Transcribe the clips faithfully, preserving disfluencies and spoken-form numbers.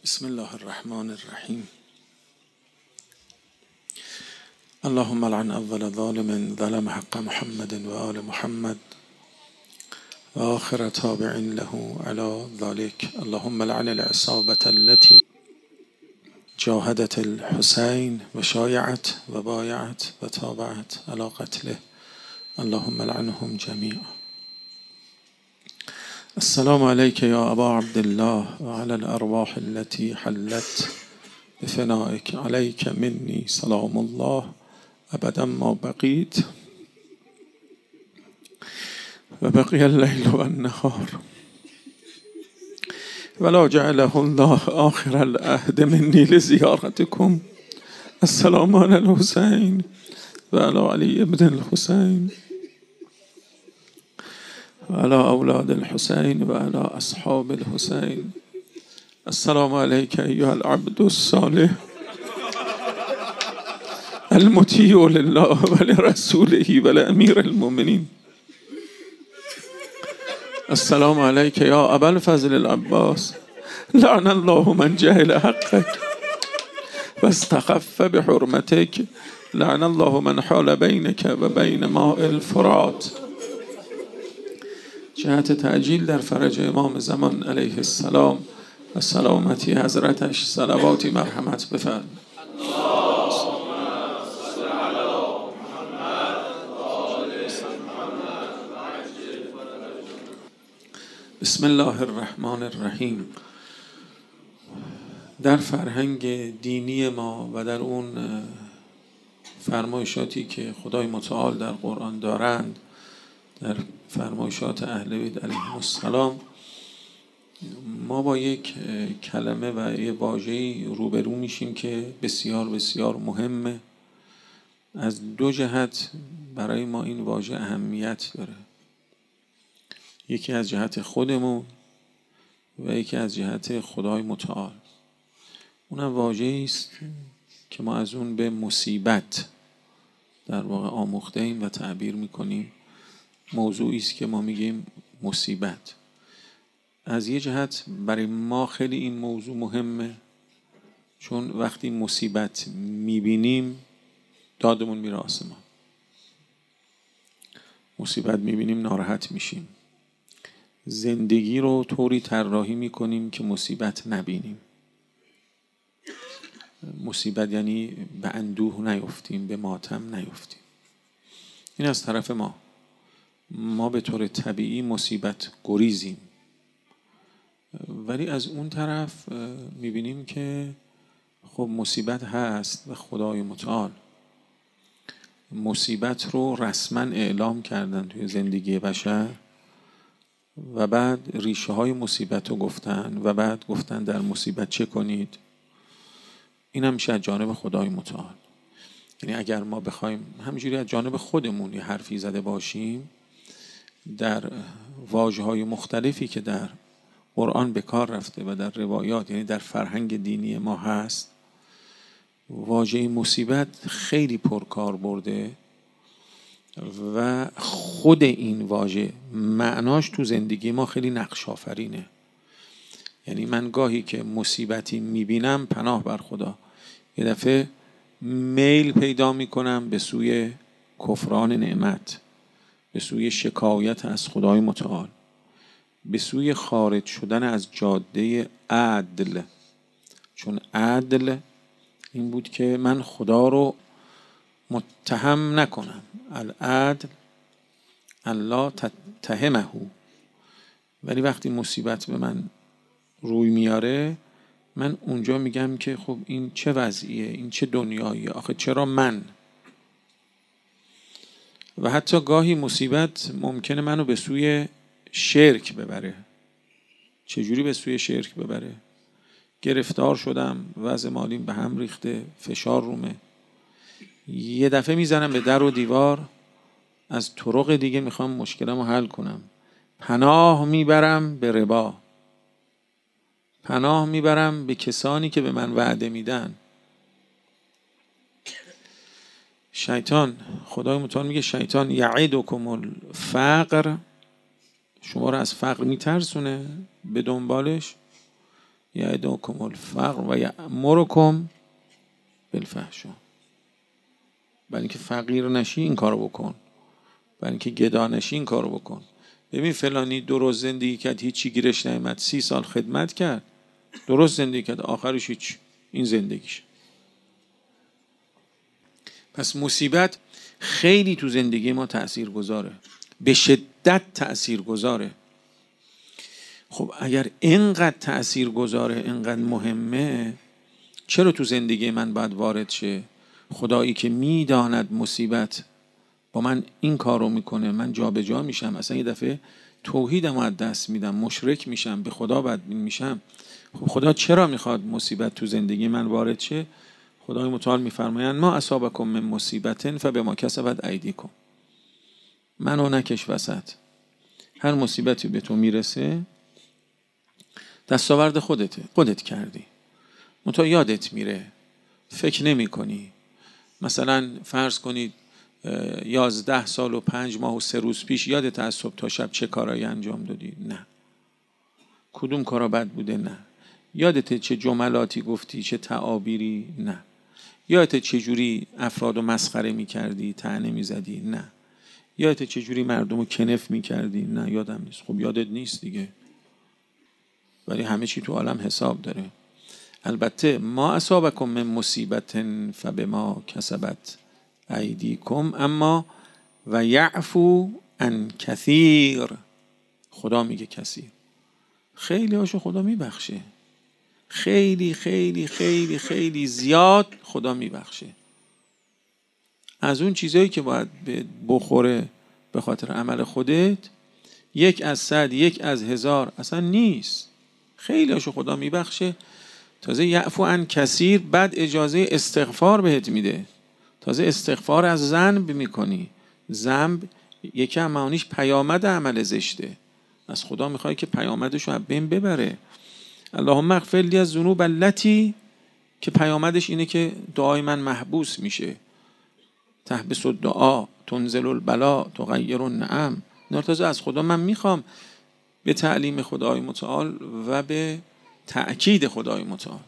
بسم الله الرحمن الرحیم. اللهم لعن اول ظالم ظلم حق محمد و آل محمد و آخر تابع له على ذلك. اللهم لعن العصابة التي جاهدت الحسين و شایعت و بایعت و تابعت على قتله. اللهم لعنهم جميعا. السلام عليك يا أبا عبد الله وعلى الأرواح التي حلت بفنائك. عليك مني سلام الله أبدا ما بقيت وبقي الليل والنهار ولا جعله الله آخر العهد مني لزيارتكم. السلام على الحسين وعلى علي بن الحسين وعلى أولاد الحسين وعلى أصحاب الحسين. السلام عليك أيها العبد الصالح المطيع لله ولرسوله ولأمير المؤمنين. السلام عليك يا أبا الفضل العباس. لعن الله من جهل حقك واستخف بحرمتك. لعن الله من حال بينك وبين ماء الفرات. جهت تعجیل در فرج امام زمان علیه السلام و سلامتی حضرتش صلواتی مرحمت بفرمایید. بسم الله الرحمن الرحیم. در فرهنگ دینی ما و در اون فرمایشاتی که خدای متعال در قرآن دارند، در فرمایشات اهل بیت علیهم السلام، ما با یک کلمه و یک واژه‌ای روبرو میشیم که بسیار بسیار مهمه. از دو جهت برای ما این واژه اهمیت داره. یکی از جهت خودمون و یکی از جهت خدای متعال. اونم واژه‌ای است که ما از اون به مصیبت در واقع آموخته ایم و تعبیر میکنیم. موضوعی است که ما میگیم مصیبت. از یه جهت برای ما خیلی این موضوع مهمه، چون وقتی مصیبت میبینیم دادمون میره آسمان. مصیبت میبینیم ناراحت میشیم. زندگی رو طوری طراحی میکنیم که مصیبت نبینیم. مصیبت یعنی به اندوه نیفتیم، به ماتم نیفتیم. این از طرف ما. ما به طور طبیعی مصیبت گریزیم، ولی از اون طرف میبینیم که خب مصیبت هست و خدای متعال مصیبت رو رسما اعلام کردن توی زندگی بشر و بعد ریشه های مصیبت رو گفتن و بعد گفتن در مصیبت چه کنید. این هم میشه از جانب خدای متعال. یعنی اگر ما بخوایم همینجوری از جانب خودمون یه حرفی زده باشیم، در واژه‌های مختلفی که در قرآن به کار رفته و در روایات، یعنی در فرهنگ دینی ما هست، واژه مصیبت خیلی پرکار برده و خود این واژه معناش تو زندگی ما خیلی نقش آفرینه. یعنی من گاهی که مصیبتی میبینم، پناه بر خدا، یه دفعه میل پیدا میکنم به سوی کفران نعمت، به سوی شکایت از خدای متعال، به سوی خارج شدن از جاده عدل. چون عدل این بود که من خدا رو متهم نکنم. العدل الله تتهمه. ولی وقتی مصیبت به من روی میاره، من اونجا میگم که خب این چه وضعیه، این چه دنیاییه، آخه چرا من؟ و حتی گاهی مصیبت ممکنه منو به سوی شرک ببره. چجوری به سوی شرک ببره؟ گرفتار شدم، وضع مالیم به هم ریخته، فشار رومه، یه دفعه میزنم به در و دیوار، از طرق دیگه میخوام مشکلمو حل کنم. پناه میبرم به ربا، پناه میبرم به کسانی که به من وعده میدن. شیطان، خدای متعال میگه شیطان یعدکم الفقر، شما رو از فقر میترسونه، به دنبالش یعدکم الفقر و یأمرکم بالفحشاء. برای اینکه فقیر نشی این کارو بکن، برای اینکه گدا نشی این کارو بکن. ببین فلانی درست زندگی کرد، هیچی گیرش نیامد، سی سال خدمت کرد، درست زندگی کرد، آخرش هیچ. این زندگیش. پس مصیبت خیلی تو زندگی ما تأثیر گذاره، به شدت تأثیر گذاره. خب اگر اینقدر تأثیر گذاره، اینقدر مهمه، چرا تو زندگی من باید وارد شه؟ خدایی که میداند مصیبت با من این کارو میکنه، من جا به جا میشم، اصلا یه دفعه توحیدم از دست میدم، مشرک میشم، به خدا بدبین میشم. خب خدا چرا میخواد مصیبت تو زندگی من وارد شه؟ خدای متعال میفرمایند ما اصابکم من مصیبت فبما کسبت ایدیکم. منو نکش وسط. هر مصیبتی به تو میرسه دستاورد خودته، خودت کردی، منتها یادت میره، فکر نمی کنی. مثلا فرض کنید یازده سال و پنج ماه و سه روز پیش یادت از صبح تا شب چه کارایی انجام دادی؟ نه. کدوم کارا بد بوده؟ نه. یادت چه جملاتی گفتی، چه تعابیری؟ نه. یادت چه جوری افرادو مسخره میکردی، طعنه میزدی؟ نه. یادت چه جوری مردمو کنف میکردی؟ نه یادم نیست. خب یادت نیست دیگه، ولی همه چی تو عالم حساب داره. البته ما اصابکم من مصیبت فبما کسبت ایدیکم، اما و یعفو عن کثیر. خدا میگه کثیر، خیلی هاشو خدا میبخشه، خیلی خیلی خیلی خیلی زیاد خدا میبخشه. از اون چیزایی که باید بخوره به خاطر عمل خودت، یک از صد، یک از هزار اصلا نیست، خیلی هاشو خدا میبخشه. تازه یعفو عن کثیر، بعد اجازه استغفار بهت میده. تازه استغفار از ذنب میکنی. ذنب یکی از معانیش پیامد عمل زشته. از خدا میخوای که پیامدشو از بین ببره. اللهم اغفر لی الذنوب التي، که پیامدش اینه که دعای من محبوس میشه. تحبس الدعا تنزل البلا تغیر النعم. تازه از خدا من میخوام به تعلیم خدای متعال و به تأکید خدای متعال.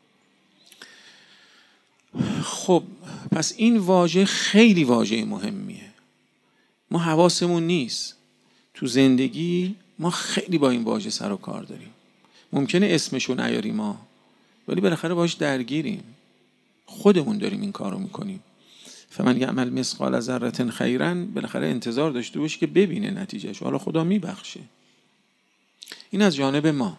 خب پس این واژه خیلی واژه مهمیه. ما حواسمون نیست. تو زندگی ما خیلی با این واژه سر و کار داریم. ممکنه اسمشو نیاریم ما، ولی بالاخره باش درگیریم. خودمون داریم این کارو میکنیم. فمن یعمل مثقال ذره خیرا، بالاخره انتظار داشته باش که ببینه نتیجهشو. حالا خدا میبخشه. این از جانب ما.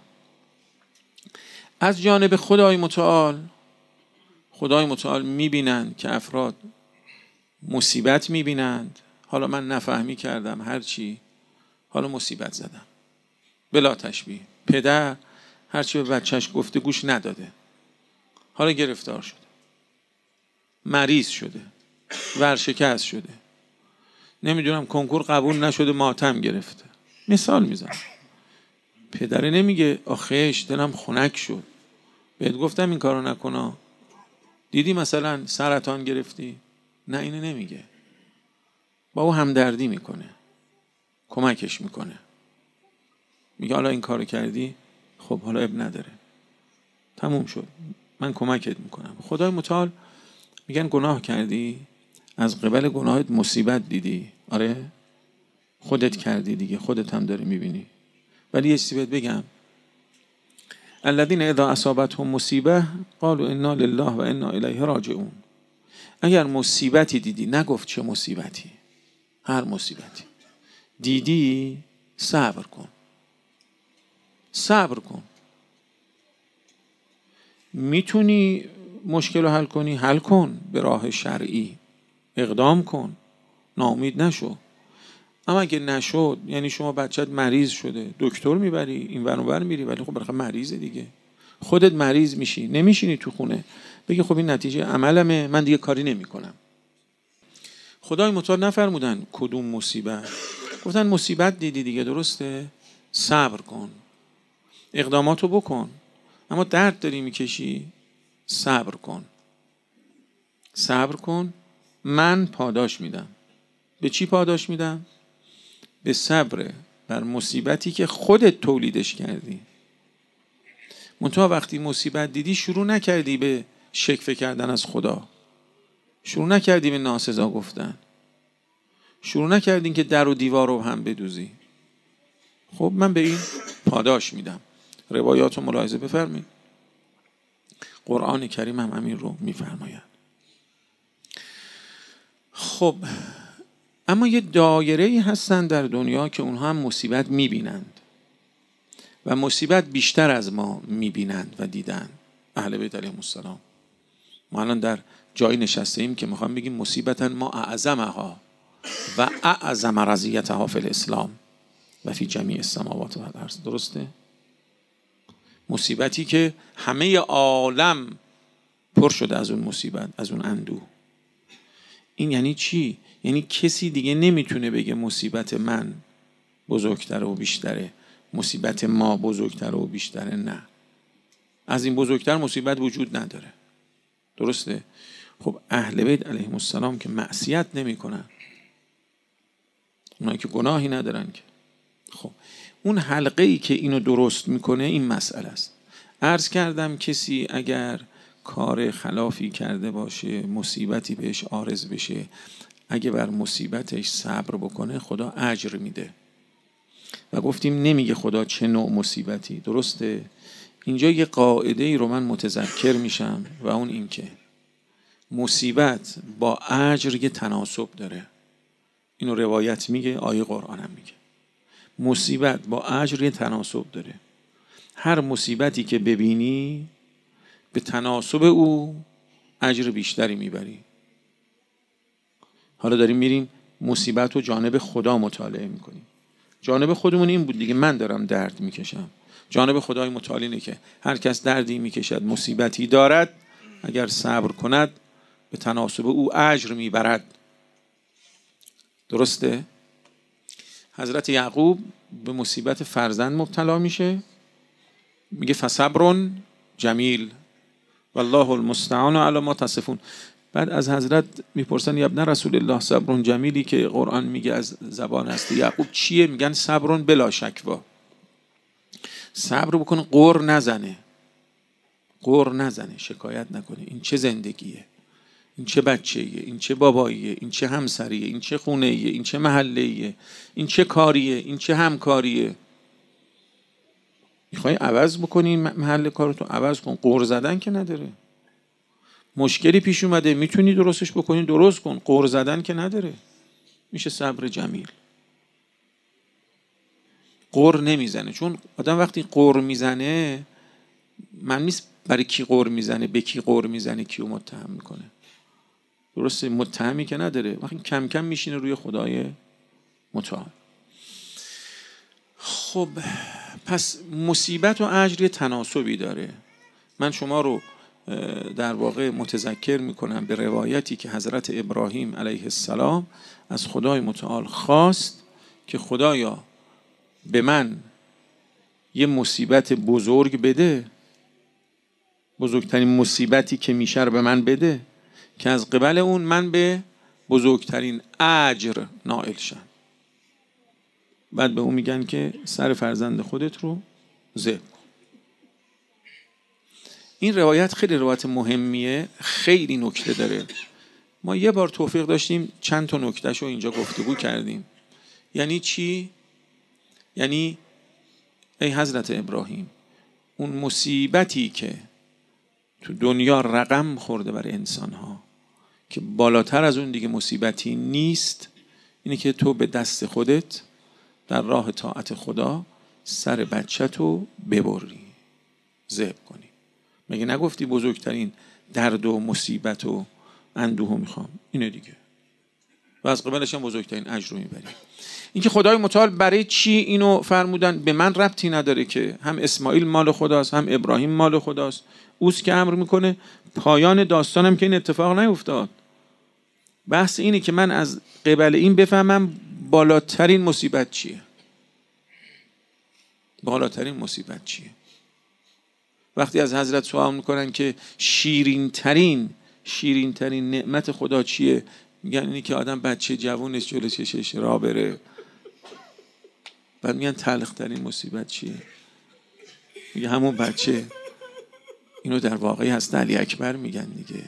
از جانب خدای متعال، خدای متعال میبینند که افراد مصیبت میبینند. حالا من نفهمی کردم هرچی، حالا مصیبت زدم. بلا تشبیه، پدر هرچی به بچهش گفته گوش نداده، حالا گرفتار شده، مریض شده، ورشکست شده، نمیدونم کنکور قبول نشده، ماتم گرفته. مثال میزنم. پدره نمیگه آخیش دلم خنک شد، بهت گفتم این کارو نکنا، دیدی مثلا سرطان گرفتی؟ نه، اینو نمیگه. با او همدردی میکنه، کمکش میکنه، میگه حالا این کارو کردی، خب حالا اب نداره، تموم شد، من کمکت میکنم. خدای متعال میگن گناه کردی، از قبل گناهت مصیبت دیدی، آره خودت کردی دیگه، خودت هم داری میبینی. ولی یه چیزی بهت بگم، الذین اذا اصابتهم مصیبه قالوا انا لله و انا الیه راجعون. اگر مصیبتی دیدی، نگفت چه مصیبتی، هر مصیبتی دیدی صبر کن، صبر کن. میتونی مشکل رو حل کنی، حل کن به راه شرعی، اقدام کن، ناامید نشو. اما اگه نشد، یعنی شما بچت مریض شده، دکتر میبری، این ور اون ور میری، ولی خب بالاخره مریضه دیگه، خودت مریض میشی، نمیشینی تو خونه بگی خب این نتیجه عملمه، من دیگه کاری نمیکنم. خدای متعال نفرمودن کدوم مصیبت، گفتن مصیبت دیدی دیگه، درسته، صبر کن، اقداماتو بکن. اما درد داری میکشی، صبر کن، صبر کن، من پاداش میدم. به چی پاداش میدم؟ به صبر بر مصیبتی که خودت تولیدش کردی. منتها وقتی مصیبت دیدی شروع نکردی به شکوه کردن از خدا، شروع نکردی به ناسزا گفتن، شروع نکردین که در و دیوار رو هم بدوزی. خب من به این پاداش میدم. روایات رو ملاحظه بفرمایید، قرآن کریم هم همین رو میفرماید. خب اما یه دایره‌ای هستن در دنیا که اونها هم مصیبت میبینند و مصیبت بیشتر از ما میبینند و دیدن. اهل بیت علیهم السلام. ما الان در جایی نشسته ایم که میخوام بگیم مصیبتا ما اعظمها و اعظم رضیتها فی الاسلام و فی جمیع السماوات و الارض. درسته؟ مصیبتی که همه عالم پر شده از اون مصیبت، از اون اندوه. این یعنی چی؟ یعنی کسی دیگه نمیتونه بگه مصیبت من بزرگتره و بیشتره، مصیبت ما بزرگتره و بیشتره. نه، از این بزرگتر مصیبت وجود نداره. درسته؟ خب اهل بیت علیهم السلام که معصیت نمی کنن، اونایی که گناهی ندارن که، خب اون حلقه ای که اینو درست میکنه این مسئله است. عرض کردم کسی اگر کار خلافی کرده باشه، مصیبتی بهش عارض بشه، اگه بر مصیبتش صبر بکنه خدا اجر میده. و گفتیم نمیگه خدا چه نوع مصیبتی. درسته؟ اینجا یه قاعده ای رو من متذکر میشم و اون این که مصیبت با اجر یه تناسب داره. اینو روایت میگه، آیه قرآن هم میگه. مصیبت با اجر یه تناسب داره. هر مصیبتی که ببینی به تناسب او اجر بیشتری میبری. حالا داریم میریم مصیبت رو جانب خدا مطالعه میکنیم. جانب خودمون این بود دیگه، من دارم درد میکشم. جانب خدای متعال اینه که هر کس دردی میکشد، مصیبتی دارد، اگر صبر کند به تناسب او اجر میبرد. درسته؟ حضرت یعقوب به مصیبت فرزند مبتلا میشه، میگه فصبر جمیل والله المستعان علی ما تصفون. بعد از حضرت میپرسن یا ابن رسول الله صبر جمیلی که قرآن میگه از زبان هست یعقوب چیه؟ میگن صبر بلا شکوا. صبر بکنه، قر نزنه، قر نزنه، شکایت نکنه. این چه زندگیه؟ این چه بچه‌ایه؟ این چه باباییه؟ این چه همسریه؟ این چه خونه‌ایه؟ این چه محله‌ایه؟ این چه کاریه؟ این چه همکاریه؟ میخوای عوض بکنی محل کارتو، عوض کن. قر زدن که نداره. مشکلی پیش اومده میتونی درستش بکنی، درست کن. قر زدن که نداره. میشه صبر جمیل. قر نمیزنه، چون آدم وقتی قر میزنه من نیست برای کی قر میزنه، به کی قر میزنه، کیو متهم میکنه. درسته؟ متهمی که نداره. وقتی کم کم میشینه روی خدای متعال. خب پس مصیبت و اجر تناسبی داره. من شما رو در واقع متذکر میکنم به روایتی که حضرت ابراهیم علیه السلام از خدای متعال خواست که خدایا به من یه مصیبت بزرگ بده، بزرگترین مصیبتی که میشه رو به من بده که از قبل اون من به بزرگترین اجر نائل شم. بعد به اون میگن که سر فرزند خودت رو ذبح کن. این روایت خیلی روایت مهمیه، خیلی نکته داره. ما یه بار توفیق داشتیم چند تا نکتهشو اینجا گفتگو کردیم. یعنی چی؟ یعنی ای حضرت ابراهیم، اون مصیبتی که تو دنیا رقم خورده برای انسانها که بالاتر از اون دیگه مصیبتی نیست، اینه که تو به دست خودت در راه طاعت خدا سر بچه‌تو ببری، ذبح کنی. مگه نگفتی بزرگترین درد و مصیبت و اندوه میخوام؟ اینه دیگه. و از قبلش هم بزرگترین اجر رو میبری. این که خدای متعال برای چی اینو فرمودن به من ربطی نداره که هم اسماعیل مال خداست هم ابراهیم مال خداست. اوست که امر میکنه. پایان داستانم که این اتفاق نیفتاد. بحث اینه که من از قبل این بفهمم بالاترین مصیبت چیه. بالاترین مصیبت چیه؟ وقتی از حضرت سوال میکنن که شیرین ترین شیرین ترین نعمت خدا چیه، میگن اینی که آدم بچه جوونش جلو چشش راه بره. بعد میگن تلخ ترین مصیبت چیه؟ میگه همون بچه. اینو در واقعی هست علی اکبر میگن دیگه.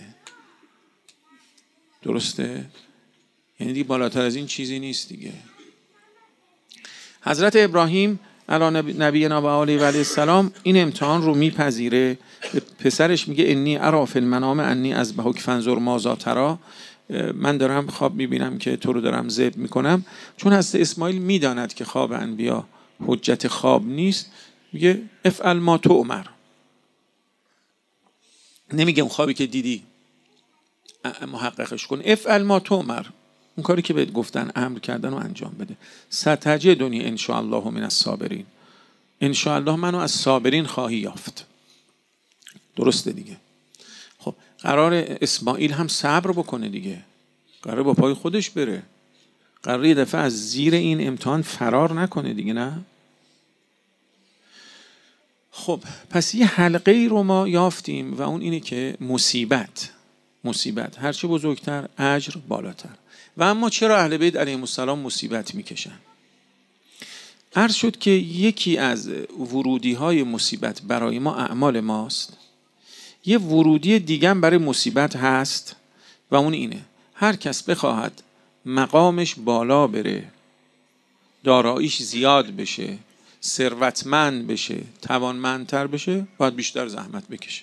درسته؟ یعنی دیگه بالاتر از این چیزی نیست دیگه. حضرت ابراهیم علی نبینا و آله و علیه السلام این امتحان رو میپذیره. به پسرش میگه انی ارا فی المنام انی اذبحک فانظر ماذا تری، من دارم خواب میبینم که تو رو دارم ذبح میکنم. چون حضرت اسماعیل میداند که خواب انبیا حجت خواب نیست، میگه افعل ما تؤمر. نمیگه اون خوابی که دیدی محققش کن، افعل ما تؤمر، اون کاری که بهت گفتن امر کردن و انجام بده. ستجدنی ان شاء الله من الصابرین، ان شاء الله منو از صابرین خواهی یافت. درسته دیگه. خب قرار اسماعیل هم صبر بکنه دیگه، قرار با پای خودش بره، قرار یه دفعه از زیر این امتحان فرار نکنه دیگه، نه؟ خب پس یه حلقه ای رو ما یافتیم و اون اینه که مصیبت مصیبت هرچه بزرگتر اجر بالاتر. و اما چرا اهل بیت علیهم السلام مصیبت میکشن؟ عرض شد که یکی از ورودی های مصیبت برای ما اعمال ماست. یه ورودی دیگه هم برای مصیبت هست و اون اینه هر کس بخواهد مقامش بالا بره، داراییش زیاد بشه، ثروتمند بشه، توانمندتر بشه، باید بیشتر زحمت بکشه.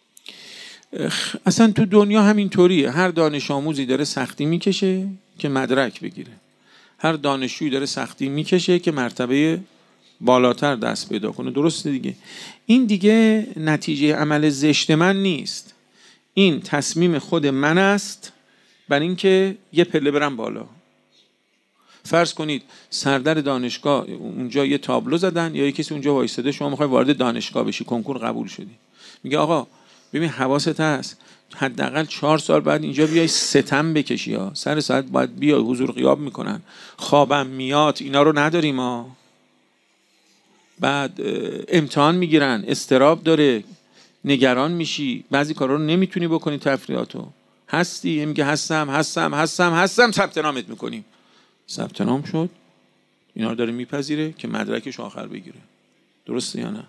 اصلا تو دنیا همینطوریه. هر دانش آموزی داره سختی میکشه که مدرک بگیره، هر دانشجویی داره سختی میکشه که مرتبه بالاتر دست پیدا کنه. درسته دیگه. این دیگه نتیجه عمل زشت من نیست، این تصمیم خود من است بر این که یه پله برم بالا. فرض کنید سردر دانشگاه اونجا یه تابلو زدن یا یه کسی اونجا وایساده، شما میخوای وارد دانشگاه بشی، کنکور قبول شدی، میگه آقا ببین حواست هست حداقل چهار سال بعد اینجا بیای ستم بکشی ها، سر ساعت باید بیای، حضور غیاب میکنن، خوابم میاد، اینا رو نداریم ها. بعد امتحان میگیرن، استراب داره، نگران میشی، بعضی کارا رو نمیتونی بکنی، تفریحاتو هستی، میگه هستم هستم هستم هستم، ثبت نامت میکنیم. ثبت نام شد، اینا رو داره میپذیره که مدرکش آخر بگیره. درسته یا نه؟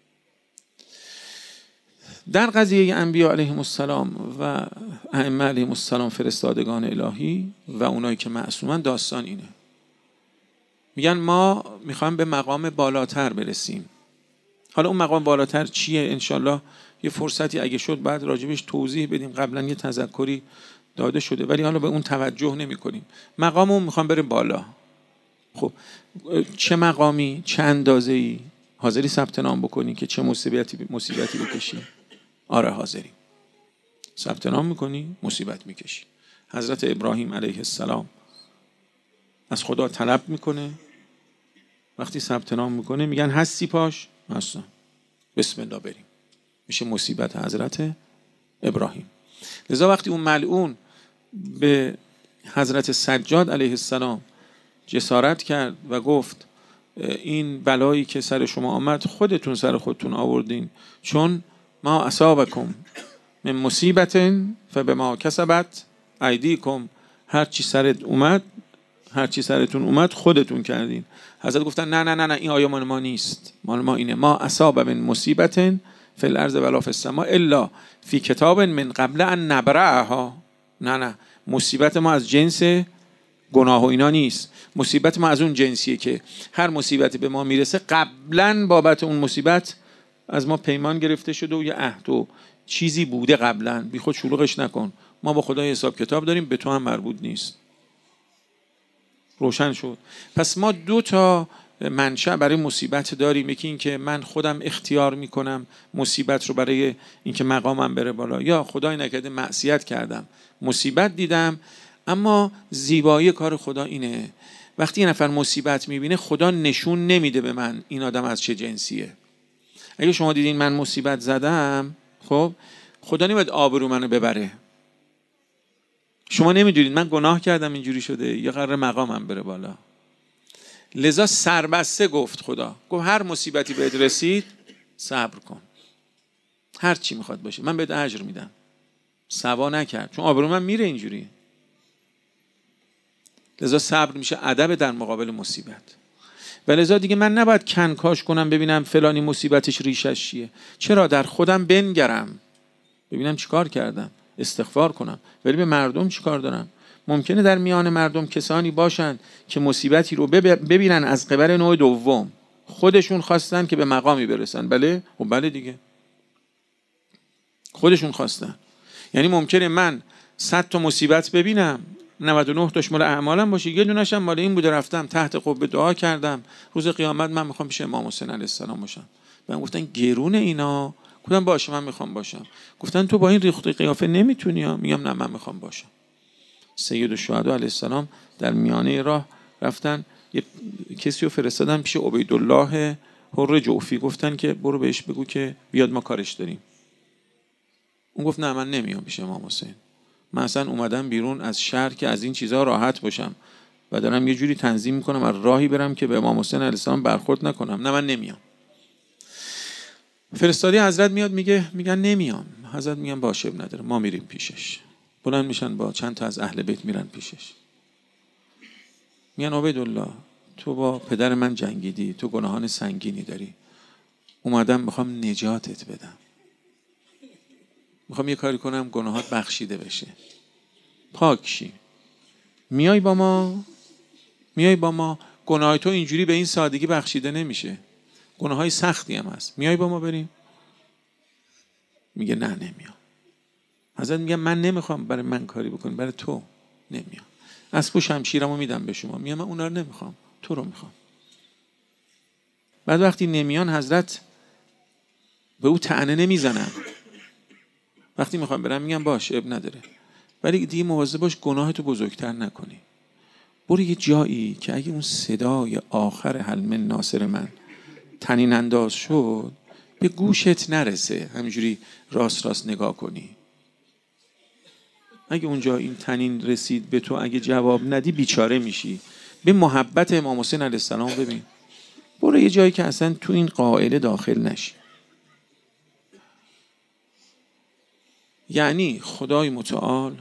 در قضیه انبیاء علیهم السلام و ائمه علیهم السلام، فرستادگان الهی و اونایی که معصومن، داستان اینه. میگن ما میخوایم به مقام بالاتر برسیم. حالا اون مقام بالاتر چیه؟ انشالله یه فرصتی اگه شد بعد راجبش توضیح بدیم. قبلا یه تذکری داده شده ولی حالا به اون توجه نمی کنیم. مقاممون میخوام بریم بالا. خب چه مقامی، چه اندازه‌ای؟ حاضری ثبت نام بکنی که چه مصیبتی مصیبتی بکشی؟ آره حاضریم. ثبت نام میکنی، مصیبت میکشی. حضرت ابراهیم علیه السلام از خدا طلب میکنه، وقتی ثبت نام میکنه میگن هستی پاش؟ هستم، بسم الله بریم. میشه مصیبت حضرت ابراهیم. لذا وقتی اون ملعون به حضرت سجاد علیه السلام جسارت کرد و گفت این بلایی که سر شما آمد خودتون سر خودتون آوردین، چون ما اصابکم من مصیبت فبما کسبت ایدیکم، هر چی سرت اومد، هر چی سرتون اومد خودتون کردین. حضرت گفتن نه نه نه نه، این آیه مال ما نیست، مال ما اینه، ما اصاب من مصیبت فی الارض ولا فی السماء الا فی کتاب من قبل ان نبرأها. نه نه، مصیبت ما از جنس گناه و اینا نیست، مصیبت ما از اون جنسیه که هر مصیبتی به ما میرسه قبلا بابت اون مصیبت از ما پیمان گرفته شده و یه عهد و چیزی بوده قبلا. بی خود شلوغش نکن، ما با خدا حساب کتاب داریم، به تو هم مربوط نیست. روشن شد. پس ما دو تا منشأ برای مصیبت داریم. یکی این که من خودم اختیار میکنم مصیبت رو برای اینکه مقامم بره بالا، یا خدای نکرده معصیت کردم مصیبت دیدم. اما زیبایی کار خدا اینه وقتی یه نفر مصیبت میبینه خدا نشون نمیده به من این آدم از چه جنسیه. اگه شما دیدین من مصیبت زدم، خب خدا نمیاد آبرو منو ببره. شما نمیدونید من گناه کردم اینجوری شده یا قرار مقامم بره بالا. لذا سربسته گفت خدا، گفت هر مصیبتی بهت رسید صبر کن، هر چی میخواد باشه من بهت اجر میدم. سوا نکرد، چون آبرو من میره اینجوری. لذا صبر میشه ادب در مقابل مصیبت. و لذا دیگه من نباید کنکاش کنم ببینم فلانی مصیبتش ریشش چیه. چرا؟ در خودم بنگرم ببینم چیکار کردم، استغفار کنم. ولی به مردم چیکار دارم؟ ممکنه در میان مردم کسانی باشن که مصیبتی رو ببینن از قبل نوع دوم، خودشون خواستن که به مقامی برسن. بله و بله دیگه، خودشون خواستن. یعنی ممکنه من صد تا مصیبت ببینم، نود و نه تاش مال اعمالم باشه، یه دونه‌ش هم مال این بوده رفتم تحت قبه دعا کردم، روز قیامت من میخوام پیش امام حسین علیه السلام باشم. من گفتن گرونه اینا. گفتم باشه من میخوام باشم. گفتن تو با این ریخت و قیافه نمیتونی ها. میگم نه من میخوام باشم. سید الشهدا علیه السلام در میانه راه رفتن یه کسی رو فرستادن پیش عبیدالله حر جوفی، گفتن که برو بهش بگو که بیاد ما کارش داریم. اون گفت نه من نمیام پیش امام حسین، من اصلا اومدم بیرون از شهر که از این چیزها راحت باشم و دارم یه جوری تنظیم میکنم از راهی برم که به امام حسین علیه السلام برخورد نکنم. نه من نمیام. فرستادی حضرت میاد میگه میگن نمیام. حضرت میگن باشه اب نداره ما میریم پیشش. بلند میشن با چند تا از اهل بیت میرن پیشش. میگن عبیدالله تو با پدر من جنگیدی، تو گناهان سنگینی داری، اومدم میخوام نجاتت بدم، میخوام یه کاری کنم گناهات بخشیده بشه، پاک شی. میای با ما؟ میای با ما؟ گناه تو اینجوری به این سادگی بخشیده نمیشه، گناهای سختی هم هست. میای با ما بریم؟ میگه نه نمیام. حضرت میگه من نمیخوام برای من کاری بکنی، برای تو نمیام. اسب و شمشیرمو میدم به شما. میگم من اونا رو نمیخوام، تو رو میخوام. بعد وقتی نمیان حضرت به او طعنه نمیزنن. وقتی میخوام برم میگم باش اب نداره، ولی دیگه مواظب باش گناه تو بزرگتر نکنی. برو یه جایی که اگه اون صدای آخر حل من ناصر من طنین انداز شد به گوشت نرسه، همینجوری راست راست نگاه کنی. اگه اونجا این طنین رسید به تو، اگه جواب ندی بیچاره میشی. به محبت امام حسین علیه السلام ببین. برو یه جایی که اصلا تو این قائله داخل نشی. یعنی خدای متعال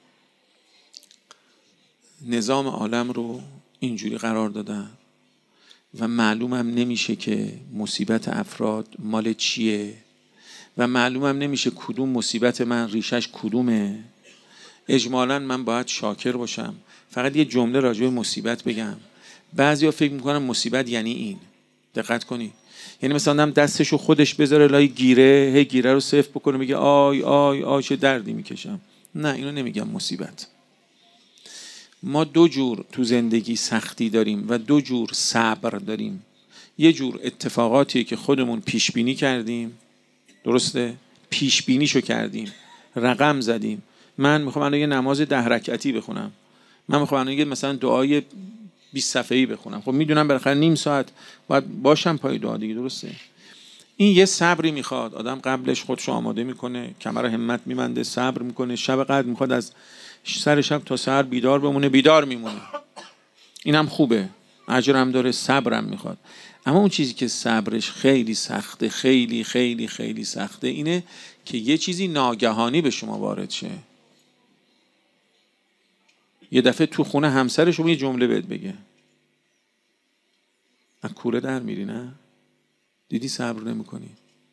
نظام عالم رو اینجوری قرار دادن و معلومم نمیشه که مصیبت افراد مال چیه و معلومم نمیشه کدوم مصیبت من ریشش کدومه. اجمالاً من باید شاکر باشم. فقط یه جمله راجع به مصیبت بگم. بعضیا فکر میکنن مصیبت یعنی این. دقت کنی. یعنی مثلا آدم دستشو خودش بذاره لای گیره، هی گیره رو صفر بکنه میگه آی آی آی چه دردی میکشم. نه اینو نمیگم مصیبت. ما دو جور تو زندگی سختی داریم و دو جور صبر داریم. یه جور اتفاقاتیه که خودمون پیش بینی کردیم، درسته؟ پیش بینیشو کردیم، رقم زدیم. من میخوام الان یه نماز ده رکعتی بخونم، من میخوام الان یه مثلا دعای بیست صفحه‌ای بخونم. خب میدونم بالاخره نیم ساعت باید باشم پای دعا دیگه، درسته؟ این یه صبری میخواد. آدم قبلش خودشو آماده میکنه، کمر همت میبنده، صبر میکنه، شب قدر میخواد از سر شب تا سحر بیدار بمونه، بیدار میمونه. اینم خوبه، اجرم داره، صبرم میخواد. اما اون چیزی که صبرش خیلی سخته، خیلی خیلی خیلی سخته، اینه که یه چیزی ناگهانی به شما وارد شه. یه دفعه تو خونه همسرش رو یه جمله بهت بگه، از کوره در میری. نه دیدی صبر نمی‌کنی.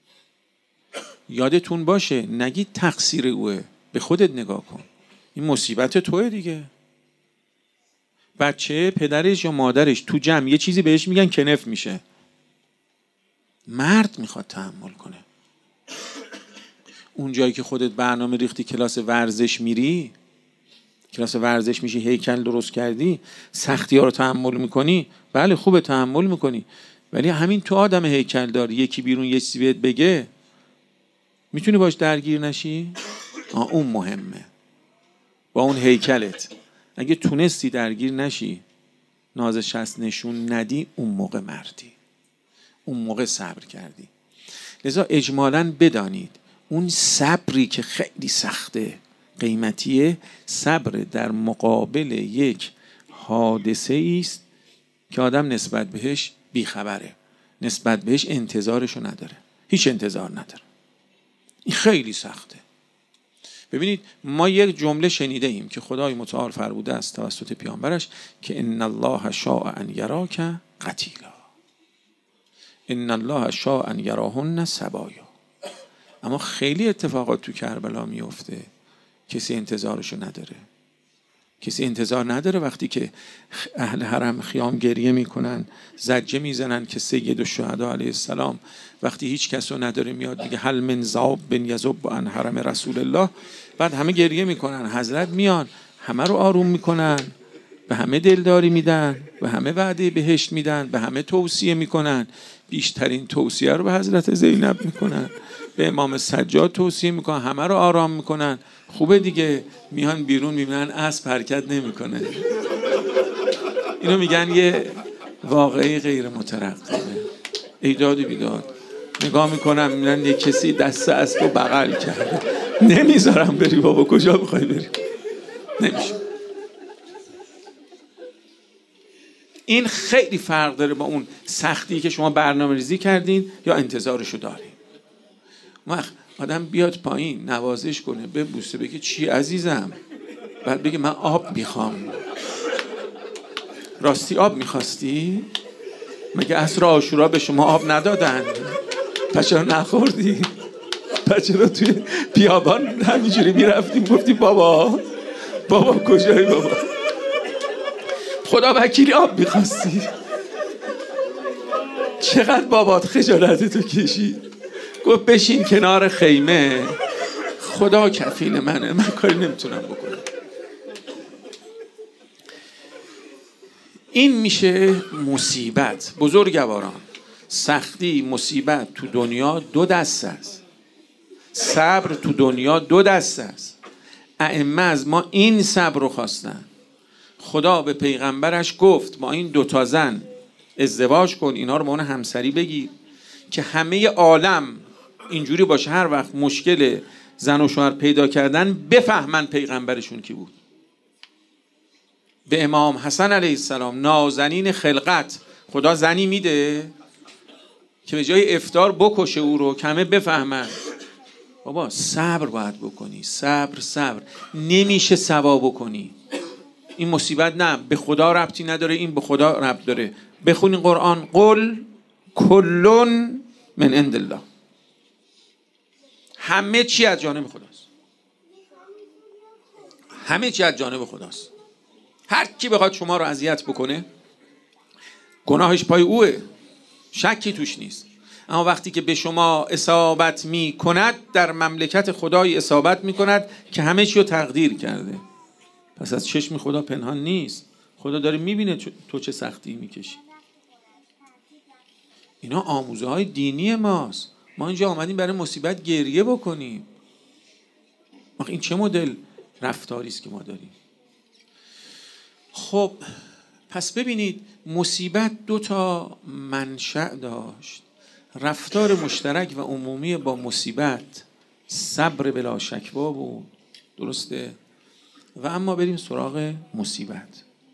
یادتون باشه نگید تقصیر اوه، به خودت نگاه کن. این مصیبت توئه دیگه. بچه پدرش یا مادرش تو جمع یه چیزی بهش میگن کنف میشه. مرد میخواد تحمل کنه. اون جایی که خودت برنامه ریختی کلاس ورزش میری، کلاس ورزش میشی، هیکل درست کردی، سختی ها رو تحمل میکنی، بله خوبه تحمل میکنی، ولی همین تو آدم هیکل داری یکی بیرون یه چیزی بهت بگه میتونی باش درگیر نشی؟ آه اون مهمه. با اون هیکلت اگه تونستی درگیر نشی، نازش هست نشون ندی، اون موقع مردی، اون موقع صبر کردی. لذا اجمالاً بدانید اون صبری که خیلی سخته، قیمتیه، صبر در مقابل یک حادثه است که آدم نسبت بهش بیخبره، نسبت بهش انتظارشو نداره، هیچ انتظار نداره. این خیلی سخته. ببینید ما یک جمله شنیده ایم که خدای متعال فرموده است توسط پیامبرش که ان الله شاء ان یراک قتیلا. ان الله شاء ان یراهن سبایا. اما خیلی اتفاقات تو کربلا میفته کسی انتظارشو نداره. کسی انتظار نداره وقتی که اهل حرم خیام گریه میکنن، زجه میزنن که سید الشهدا علیه السلام وقتی هیچ کس رو نداره میاد میگه هل من ذاب بن یذب عن حرم رسول الله. بعد همه گریه میکنن، حضرت میان همه رو آروم میکنن، به همه دلداری میدن، به همه وعده بهشت میدن، به همه توصیه میکنن. بیشترین توصیه رو به حضرت زینب میکنن، به امام سجاد توصیه میکنن، همه رو آرام میکنن. خوبه دیگه. میان بیرون میبینن اسب حرکت نمیکنه. اینو میگن یه واقعی غیر مترقبه. ایجاد و بیداد. نگاه میکنم میبینن یه کسی دست اسب رو بغل کرده. نمیذارم بری بابا، کجا بخوای بری؟ نمیشه. این خیلی فرق داره با اون سختی که شما برنامه ریزی کردین یا انتظارشو دارین. وقت آدم بیاد پایین نوازش کنه، ببوسه، بگه چی عزیزم، بعد بگه من آب میخوام. راستی آب میخواستی؟ مگه عصر عاشورا به شما آب ندادن؟ پس چرا نخوردی؟ پس چرا توی بیابان همینجوری میرفتیم گفتی بابا بابا کجایی بابا؟ خدا وکیلی آب میخواستی؟ چقدر بابات خجالتتو کشید، گفت بشین کنار خیمه، خدا کفیل منه، من کاری نمیتونم بکنم. این میشه مصیبت. بزرگواران، سختی، مصیبت تو دنیا دو دست است. صبر تو دنیا دو دست است. ائمه از ما این صبر رو خواستن. خدا به پیغمبرش گفت با این دوتا زن ازدواج کن، اینا رو با اون همسری بگیر که همه عالم اینجوری باشه هر وقت مشکل زن و شوهر پیدا کردن بفهمن پیغمبرشون کی بود. به امام حسن علیه السلام نازنین خلقت خدا زنی میده که به جای افطار بکشه او رو، کمه بفهمن. بابا صبر باید بکنی، صبر صبر نمیشه سوا بکنی. این مصیبت نه به خدا ربطی نداره، این به خدا ربط داره. بخونین قرآن، قل کلون من عند الله، همه چی از جانب خداست. همه چی از جانب خداست. هر کی بخواد شما رو اذیت بکنه گناهش پای اوه، شکی توش نیست. اما وقتی که به شما اصابت می کند، در مملکت خدای اصابت می کند که همه چی رو تقدیر کرده. پس از چشم خدا پنهان نیست. خدا داره میبینه تو چه سختی میکشی. اینا آموزه های دینی ماست. ما اینجا آمدیم برای مصیبت گریه بکنیم. این چه مدل رفتاری است که ما داریم؟ خب پس ببینید مصیبت دو تا منشأ داشت. رفتار مشترک و عمومی با مصیبت صبر بلا شکوه بود، درسته؟ و اما بریم سراغ مصیبت.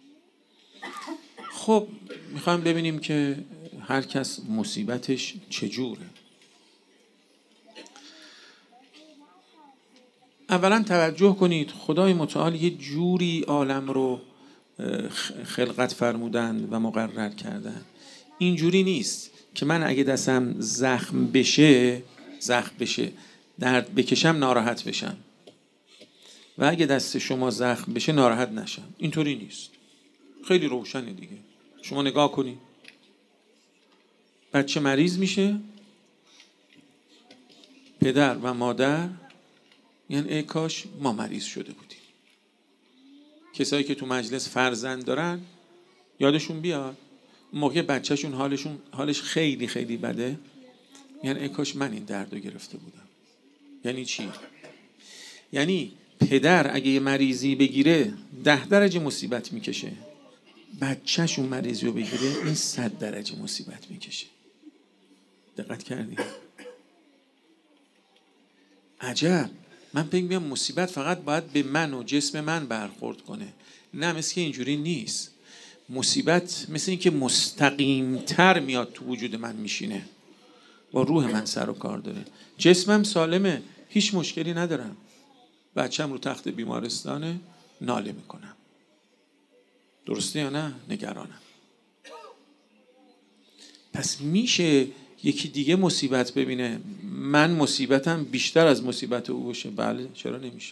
خب میخوایم ببینیم که هر کس مصیبتش چجوره. اولا توجه کنید خدای متعال یه جوری عالم رو خلقت فرمودن و مقرر کردن. اینجوری نیست که من اگه دستم زخم بشه زخم بشه درد بکشم ناراحت بشم و اگه دست شما زخم بشه ناراحت نشم. اینطوری نیست. خیلی روشنه دیگه. شما نگاه کنید، بچه مریض میشه، پدر و مادر یعنی ای کاش ما مریض شده بودیم. کسایی که تو مجلس فرزند دارن یادشون بیاد موقع بچهشون حالشون حالش خیلی خیلی بده، یعنی ای کاش من این درد رو گرفته بودم. یعنی چی؟ یعنی پدر اگه یه مریضی بگیره ده درجه مصیبت میکشه، بچهشون مریضی رو بگیره این صد درجه مصیبت میکشه. دقت کردی؟ عجب. من فکر می‌کنم مصیبت فقط باید به من و جسم من برخورد کنه. نه، مثل که اینجوری نیست. مصیبت مثل این که مستقیم‌تر میاد تو وجود من میشینه، با روح من سر و کار داره. جسمم سالمه، هیچ مشکلی ندارم. بچه‌م رو تخت بیمارستانه، ناله میکنم. درسته یا نه؟ نگرانم. پس میشه یکی دیگه مصیبت ببینه من مصیبتم بیشتر از مصیبت او باشه؟ بله، چرا نمیشه؟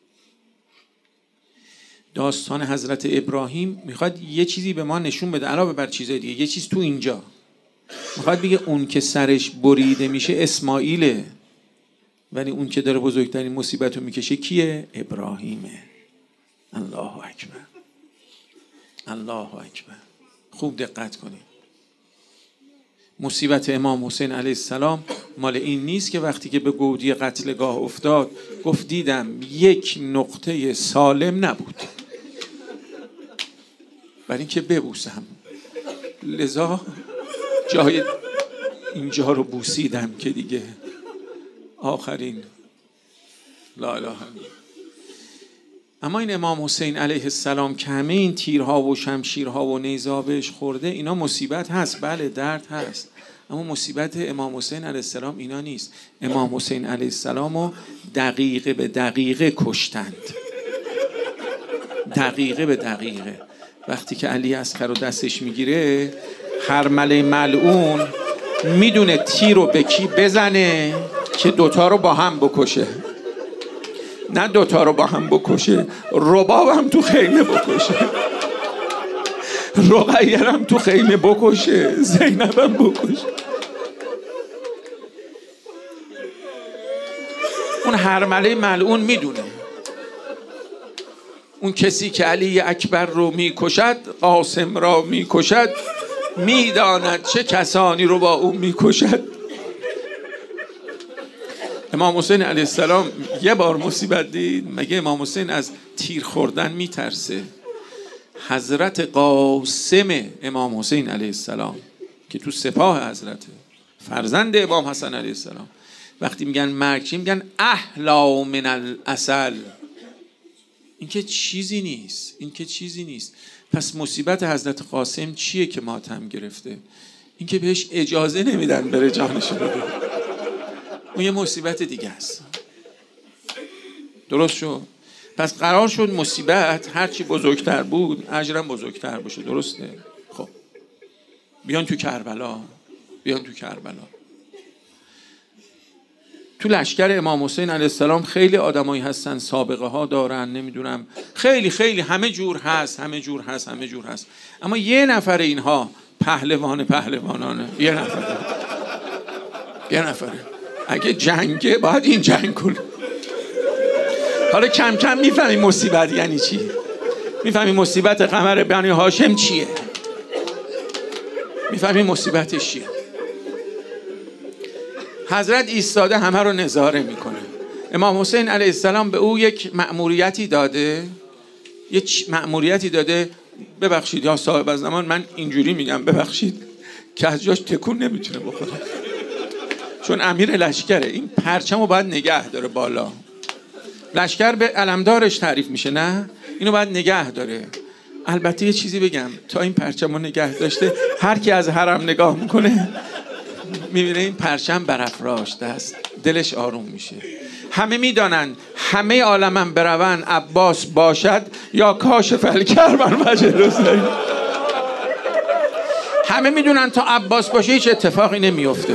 داستان حضرت ابراهیم میخواد یه چیزی به ما نشون بده علاوه بر چیزای دیگه. یه چیز تو اینجا میخواد بگه اون که سرش بریده میشه اسماعیله، ولی اون که داره بزرگترین مصیبت رو میکشه کیه؟ ابراهیمه. الله اکبر، الله اکبر. خوب دقت کنید. مصیبت امام حسین علیه السلام مال این نیست که وقتی که به گودی قتلگاه افتاد گفت دیدم یک نقطه سالم نبود برای اینکه ببوسم، لذا جای اینجا رو بوسیدم که دیگه آخرین لا اله الا الله. اما این امام حسین علیه السلام که همه این تیرها و شمشیرها و نیزها بهش خورده، اینا مصیبت هست، بله درد هست، اما مصیبت امام حسین علیه السلام اینا نیست. امام حسین علیه السلام رو دقیقه به دقیقه کشتند، دقیقه به دقیقه. وقتی که علی اصغر رو دستش میگیره، هرمله ملعون میدونه تیر رو به کی بزنه که دوتا رو با هم بکشه، نه دوتا رو با هم بکشه، رباب هم تو خیمه بکشه، رقیه هم تو خیمه بکشه، زینب هم بکشه. اون هرمله ملعون میدونه اون کسی که علی اکبر رو میکشد قاسم را میکشد، میداند چه کسانی رو با اون میکشد. امام حسین علیه السلام یه بار مصیبت دید؟ مگه امام حسین از تیر خوردن میترسه؟ حضرت قاسم امام حسین علیه السلام که تو سپاه حضرته، فرزند امام حسن علیه السلام، وقتی میگن مرگ چی میگن؟ احلا من العسل. این که چیزی نیست، این که چیزی نیست. پس مصیبت حضرت قاسم چیه که ماتم گرفته؟ این که بهش اجازه نمیدن بره جانشو بده، اون یه مصیبت دیگه است. درست شد؟ پس قرار شد مصیبت هرچی بزرگتر بود اجرم بزرگتر باشه. درسته؟ خب بیان تو کربلا، بیان تو کربلا. تو لشکر امام حسین علیه السلام خیلی آدمایی هستن سابقه ها دارن، نمیدونم خیلی خیلی همه جور هست، همه جور هست، همه جور هست، اما یه نفر اینها پهلوان پهلوانانه، یه نفر، یه نفره. اگه جنگه باید این جنگ کنه. حالا کم کم میفهمی مصیبت یعنی چی، میفهمی مصیبت قمر بنی هاشم چیه، میفهمی مصیبتش چیه. حضرت ایستاده همه رو نظاره میکنه. امام حسین علیه السلام به او یک مأموریتی داده، یک مأموریتی داده. ببخشید یا صاحب زمان، من اینجوری میگم ببخشید که از جاش تکون نمیتونه بخوره، چون امیر لشکره، این پرچم رو باید نگه داره بالا. لشکر به علمدارش تعریف میشه، نه اینو باید نگه داره. البته یه چیزی بگم، تا این پرچم رو نگه داشته، هر کی از حرم نگاه میکنه میبینه این پرچم برافراشته است، دلش آروم میشه. همه میدانن همه عالمم بروند عباس باشد یا کاشف الکرب مجلس. همه میدونن تا عباس باشه هیچ اتفاقی نمیفته.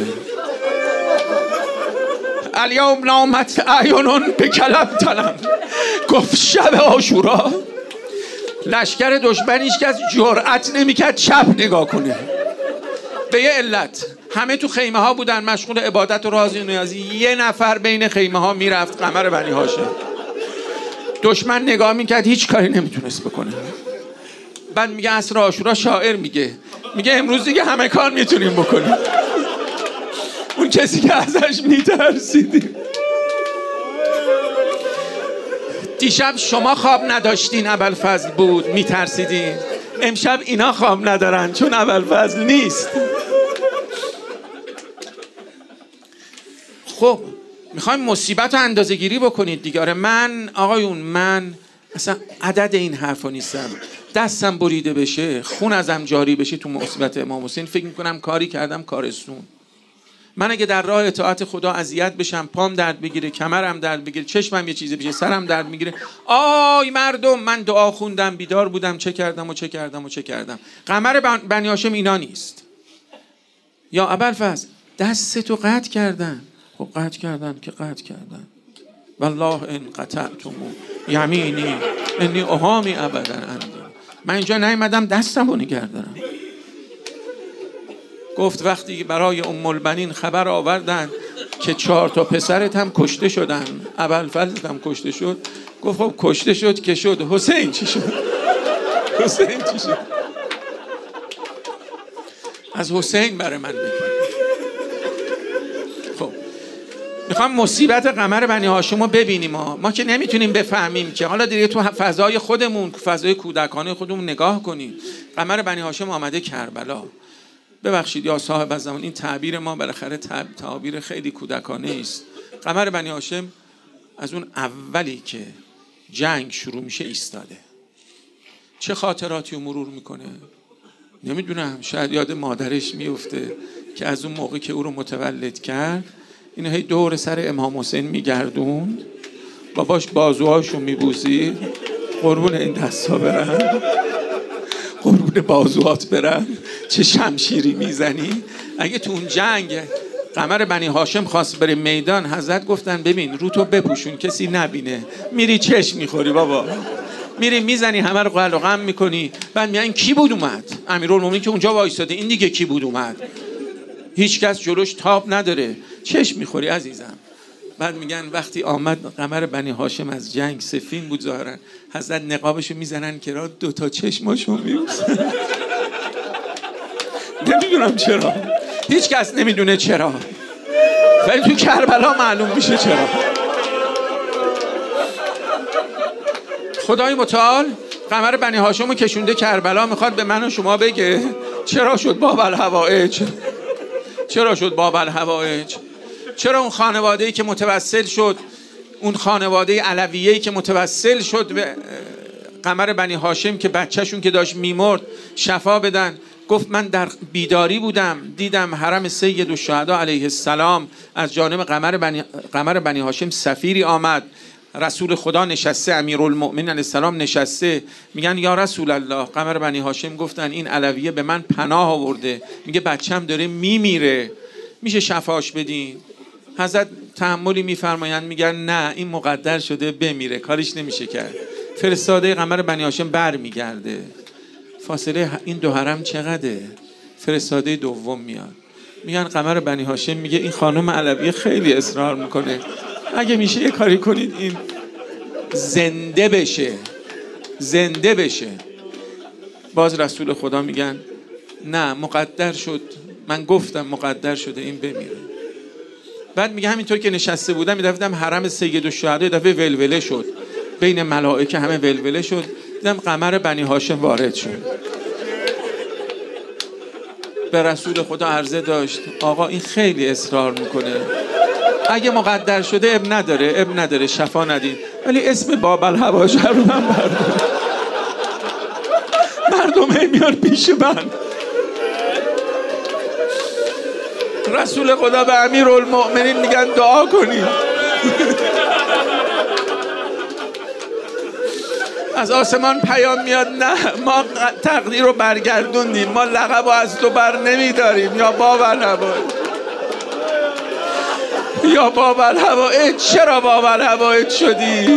الیوم نامت اعینون به کلب تنم، گفت شب عاشورا لشکر دشمن هیچ کس جرأت نمیکرد چپ نگاه کنه، به یه علت. همه تو خیمه ها بودن مشغول عبادت و رازی و نیازی. یه نفر بین خیمه ها میرفت، قمر بنی هاشم. دشمن نگاه میکرد هیچ کاری نمیتونست بکنه. بعد میگه عصر عاشورا، شاعر میگه میگه امروز دیگه همه کار میتونیم بکنیم. اون کسی که ازش میترسیدیم. دیشب شما خواب نداشتین ابوالفضل بود میترسیدین، امشب اینا خواب ندارن چون ابوالفضل نیست. خب میخوایم مصیبت رو اندازه گیری بکنید دیگه. آره من آقایون، من اصلا عدد این حرفا نیستم. دستم بریده بشه، خون ازم جاری بشه تو مصیبت امام حسین، فکر میکنم کاری کردم کارستون. من اگه در راه اطاعت خدا اذیت بشم، پام درد بگیره، کمرم درد بگیره، چشمم یه چیزی بشه، سرم درد میگیره، آی مردم من دعا خوندم، بیدار بودم، چه کردم و چه کردم و چه کردم. قمر بنی هاشم اینا نیست. یا ابوالفضل دستتو قطع کردن. خب قطع کردن که قطع کردن. والله ان قطعتم یمینی انی احامی ابدا عندی. من اینجا نیومدم دستمو نگه دارم. گفت وقتی برای ام البنین خبر آوردن که چهار تا پسرت هم کشته شدن، ابوالفضل هم کشته شد، گفت خب کشته شد که شد، حسین چی شد؟ حسین چی شد؟ از حسین برای من بگید. خب میخوام مصیبت قمر بنی هاشم رو ببینیم. ما ما که نمیتونیم بفهمیم که. حالا دیگه تو فضای خودمون، فضای کودکانه خودمون نگاه کنیم. قمر بنی هاشم آمده کربلا. ببخشید یا صاحب الزمان، این تعبیر ما بالاخره تعبیر خیلی کودکانه است. قمر بنی هاشم از اون اولی که جنگ شروع میشه ایستاده. چه خاطراتی رو مرور میکنه؟ نمیدونم، شاید یاد مادرش میفته که از اون موقع که او رو متولد کرد اینو هی دور سر امام حسین میگردوند، باباش بازوهاشو میبوسید، قربون این دستا برن، قربون بازوهات برن، چه شمشیری میزنی. اگه تو اون جنگ قمر بنی هاشم خواست بره میدان، حضرت گفتن ببین رو تو بپوشون کسی نبینه، میری چشم میخوری بابا، میری میزنی همه رو قلق و غم میکنی. بعد میگن کی بود اومد؟ امیرالمومنین که اونجا وایساده، این دیگه کی بود اومد؟ هیچ کس جلوش تاب نداره، چشم میخوری عزیزم. بعد میگن وقتی آمد قمر بنی هاشم از جنگ، سفین بود ظاهرا، حضرت نقابشو میزنن کنار، دو تا چشماشو میبوسن. نمیدونم چرا، هیچ کس نمیدونه چرا، ولی تو کربلا معلوم میشه چرا. خدای متعال قمر بنی هاشمو کشونده کربلا، میخواد به من و شما بگه چرا شد باب الحوائج، چرا شد باب الحوائج، چرا اون خانواده‌ای که متوسل شد، اون خانواده علویه‌ای که متوسل شد به قمر بنی هاشم که بچه‌شون که داشت میمرد شفا بدن، گفت من در بیداری بودم دیدم حرم سید الشهدا علیه السلام از جانب قمر بنی, قمر بنی هاشم سفیری آمد، رسول خدا نشسته، امیرالمؤمنین علیه السلام نشسته، میگن یا رسول الله. قمر بنی هاشم گفتن این علویه به من پناه آورده، میگه بچم داره میمیره، میشه شفاش بدین؟ حضرت تأملی میفرمایند، میگن نه این مقدر شده بمیره، کاریش نمیشه کرد. فرستاده قمر بنی هاشم بر میگرده. فاصله این دو حرم چقدره؟ فرستاده دوم میاد، میگن قمر بنی هاشم میگه این خانم علویه خیلی اصرار میکنه، اگه میشه یه کاری کنید این زنده بشه، زنده بشه. باز رسول خدا میگن نه مقدر شد، من گفتم مقدر شده این بمیره. بعد میگه همینطور که نشسته بودم میدفدم حرم سید الشهدا دفعه ولوله شد، بین ملائکه همه ولوله شد، دیدم قمر بنی هاشم وارد شد. به رسول خدا عرضه داشت آقا این خیلی اصرار میکنه، اگه مقدر شده اب نداره، اب نداره شفا ندید، ولی اسم باب الحوائج رو من بردارم. مردم هی میان پیش من. رسول خدا به امیرالمؤمنین میگن دعا کنید. از آسمان پیام میاد نه ما تقدیر رو برگردوندیم، ما لقب رو از تو بر نمیداریم. یا باب الحوائج، یا باب الحوائج، چرا باب الحوائج شدی؟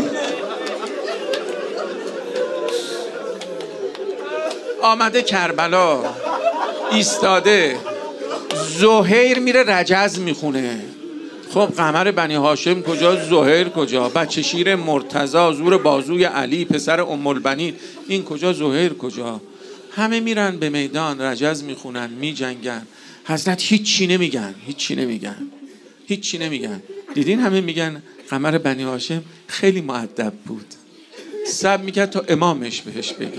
آمده کربلا ایستاده، زهیر میره رجز میخونه. خب قمر بنی هاشم کجا، زهیر کجا؟ بچه شیر مرتضی، زور بازوی علی پسر ام البنین، این کجا، زهیر کجا؟ همه میرن به میدان رجز میخونن، میجنگن. حضرت هیچی نمیگن، هیچی نمیگن، هیچی نمیگن. دیدین همه میگن قمر بنی هاشم خیلی مؤدب بود، صبر میکرد تا امامش بهش بگه.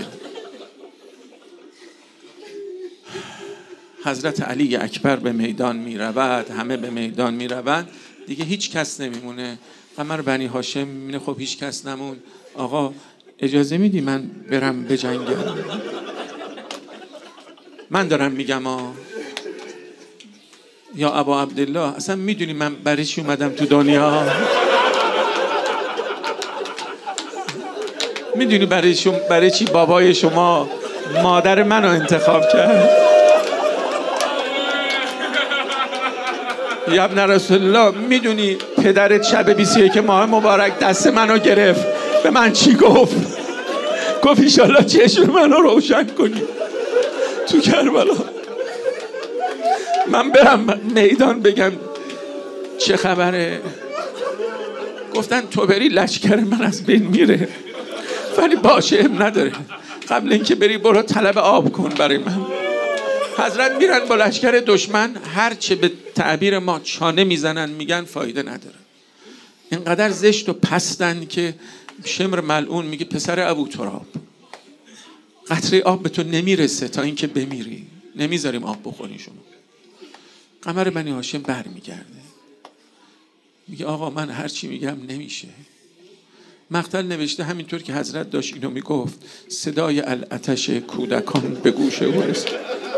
حضرت علی اکبر به میدان میرود، همه به میدان میروند، دیگه هیچ کس نمیمونه. قمر بنی هاشم میبینه خب هیچ کس نمون، آقا اجازه میدی من برم بجنگم؟ من دارم میگم آ یا ابا عبدالله، اصلا میدونی من برای چی اومدم تو دنیا؟ میدونی برای شما برای چی بابای شما مادر منو انتخاب کرد؟ یا ابن رسول الله میدونی پدرت شب بیست و یک ماه مبارک دست منو گرفت به من چی گفت؟ گفت ایشالله چشم منو روشن کنی تو کربلا. من برم میدان بگم چه خبره؟ گفتن تو بری لشکر من از بین میره. ولی باشه ام نداره، قبل اینکه بری برو طلب آب کن برای من. حضرت میرن با لشکر دشمن، هر چه به تعبیر ما چانه میزنن میگن فایده نداره. اینقدر زشت و پستن که شمر ملعون میگه پسر ابو تراب، قطره آب به تو نمیرسه تا اینکه بمیری، نمیذاریم آب بخوری شما. قمر بنی هاشم بر میگرده میگه آقا من هر چی میگم نمیشه. مقتل نوشته همینطور که حضرت داشت اینو میگفت صدای العطش کودکان به گوش او رسید.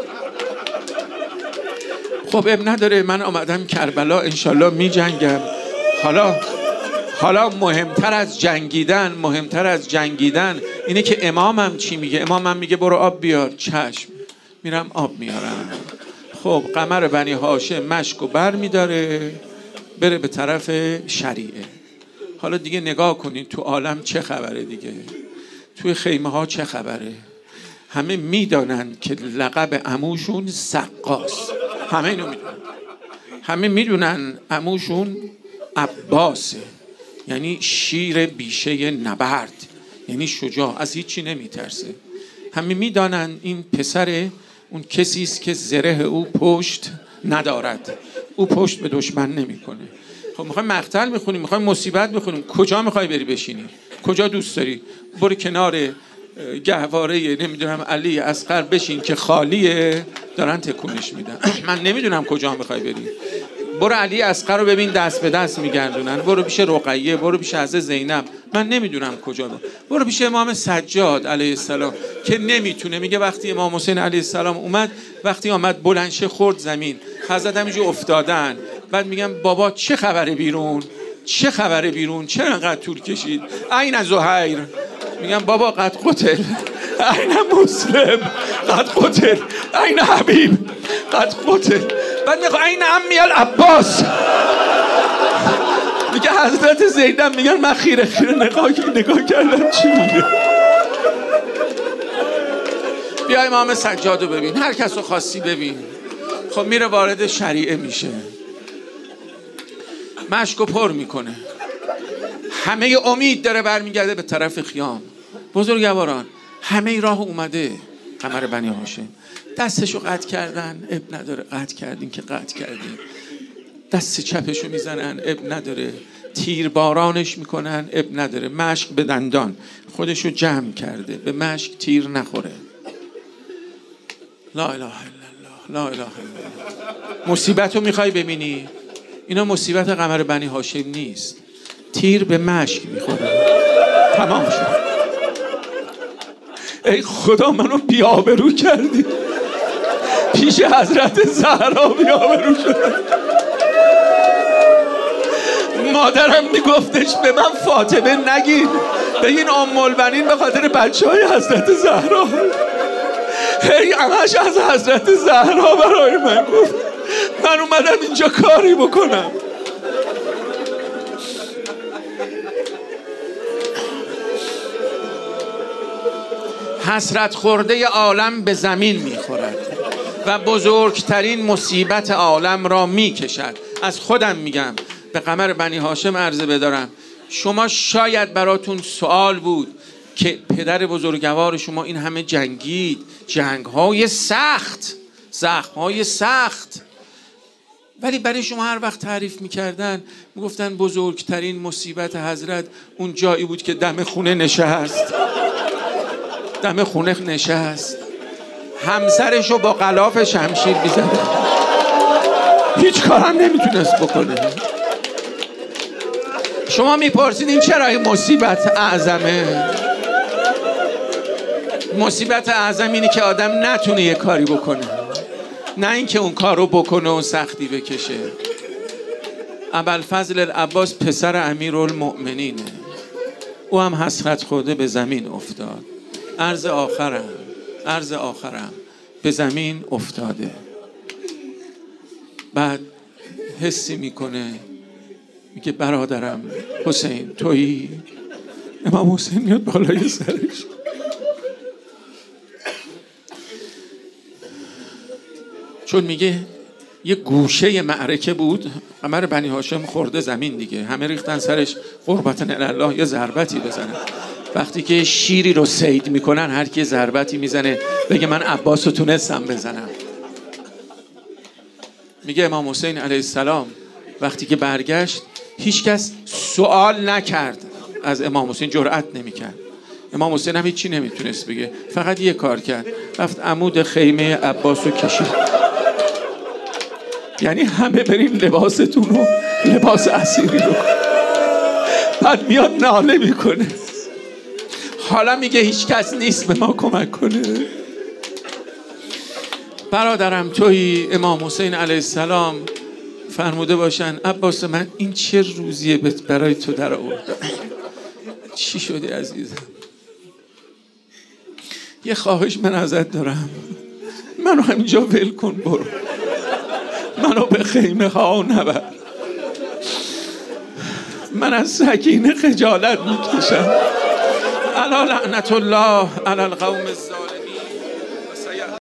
خب اب نداره، من آمدم کربلا انشالله می جنگم. حالا حالا مهمتر از جنگیدن مهمتر از جنگیدن اینه که امامم چی میگه. امامم میگه برو آب بیار. چشم، میرم آب میارم. خب قمر بنی هاشم مشک و بر میداره بره به طرف شریعه. حالا دیگه نگاه کنین تو عالم چه خبره دیگه، توی خیمه ها چه خبره. همه میدانن که لقب عموشون سقاس، همه اینو میدونن. همه میدونن عموشون عباسه، یعنی شیر بیشه نبرد، یعنی شجاع، از هیچی نمیترسه. همه میدانن این پسر اون کسی است که زره او پشت ندارد، او پشت به دشمن نمیکنه. خب میخوایم مقتل میخونیم، میخوایم مصیبت میخونیم، کجا میخوای بری بشینی؟ کجا دوست داری؟ برو کنار گهواره نمیدونم علی اصغر بشین که خالیه، دارن تکونش میدن. من نمیدونم کجا میخوای بری. برو علی اصغر رو ببین دست به دست میگردونن. برو پیش رقیه، برو پیش حضرت زینب، من نمیدونم کجا. برو برو پیش امام سجاد علیه السلام که نمیتونه. میگه وقتی امام حسین علیه السلام اومد، وقتی آمد بلندشه خورد زمین، حضرت همینجور افتادن. بعد میگم بابا چه خبره بیرون؟ چه خبره بیرون؟ چرا انقدر طول کشید؟ این زهیر. میگم بابا قد قتل. این مسلم قد قتل. این حبیب قد قتل. بعد میگه این عمی العباس. میگه حضرت زینب. میگن من خیره خیره نگاه نگاه کردم چی میگه. بیا امام سجاد رو ببین، هر کس رو خواستی ببین. خب میره وارد شریعه میشه، مشکو پر میکنه، همه امید داره برمیگرده به طرف خیام. بزرگواران همه راه اومده. قمر بنی هاشم دستشو قطع کردن، اب نداره، قطع کردین که قطع کردین. دست چپشو میزنن، اب نداره. تیر بارانش میکنن، اب نداره. مشک به دندان، خودشو جمع کرده به مشک تیر نخوره. لا اله الا الله، لا اله الا الله. مصیبت رو میخوای ببینی؟ اینا مصیبت قمر بنی هاشم نیست، تیر به مشک میخوره. تمام شد. ای خدا منو بی‌آبرو کردی، پیش حضرت زهرا بی‌آبرو شدم. مادرم میگفتش به من فاطمه نگید، بگین ام البنین به خاطر بچه های حضرت زهرا. هی همش از حضرت زهرا برای من گفت. من اومدم اینجا کاری بکنم. حسرت خورده عالم به زمین میخورد و بزرگترین مصیبت عالم را میکشد. از خودم میگم، به قمر بنی هاشم عرضه بدارم، شما شاید براتون سوال بود که پدر بزرگوار شما این همه جنگید، جنگ‌های سخت، زخم‌های سخت، ولی برای شما هر وقت تعریف میکردن میگفتن بزرگترین مصیبت حضرت اون جایی بود که دم خونه نشست، دم خونه نشست، همسرشو با غلاف شمشیر میزدن، هیچ کارم نمیتونست بکنه. شما میپرسید این چرا این مصیبت اعظمه؟ مصیبت اعظم اینه که آدم نتونه یه کاری بکنه، نه اینکه اون کارو بکنه و سختی بکشه. ابوالفضل العباس پسر امیرالمؤمنینه، او هم حسرت خورده به زمین افتاد. عرض آخرم عرض آخرم به زمین افتاده. بعد حسی میکنه، میگه برادرم حسین تویی؟ امام حسین میاد بالای سرش، چون میگه یه گوشه معرکه بود، قمر بنی هاشم خورده زمین دیگه، همه ریختن سرش قربتن الله یه ضربتی بزنن. وقتی که شیری رو صید میکنن هر کی ضربتی میزنه بگه من عباس رو تونستم بزنم. میگه امام حسین علیه السلام وقتی که برگشت هیچ کس سوال نکرد از امام حسین، جرأت نمیکرد. امام حسین هم هیچی نمیتونست بگه، فقط یه کار کرد، رفت عمود خیمه عباس رو کشید. یعنی همه بریم لباستون رو لباس اسیری رو، بعد میاد ناله میکنه، حالا میگه هیچ کس نیست به ما کمک کنه. برادرم تویی؟ امام حسین علیه السلام فرموده باشن عباس من این چه روزیه برای تو در آوردم؟ چی شده عزیزم؟ یه خواهش من ازت دارم، منو همینجا ول کن، برو منو به خیمه ها نبر، من از سکینه خجالت میکشم. الا لعنت الله علی القوم الظالمین.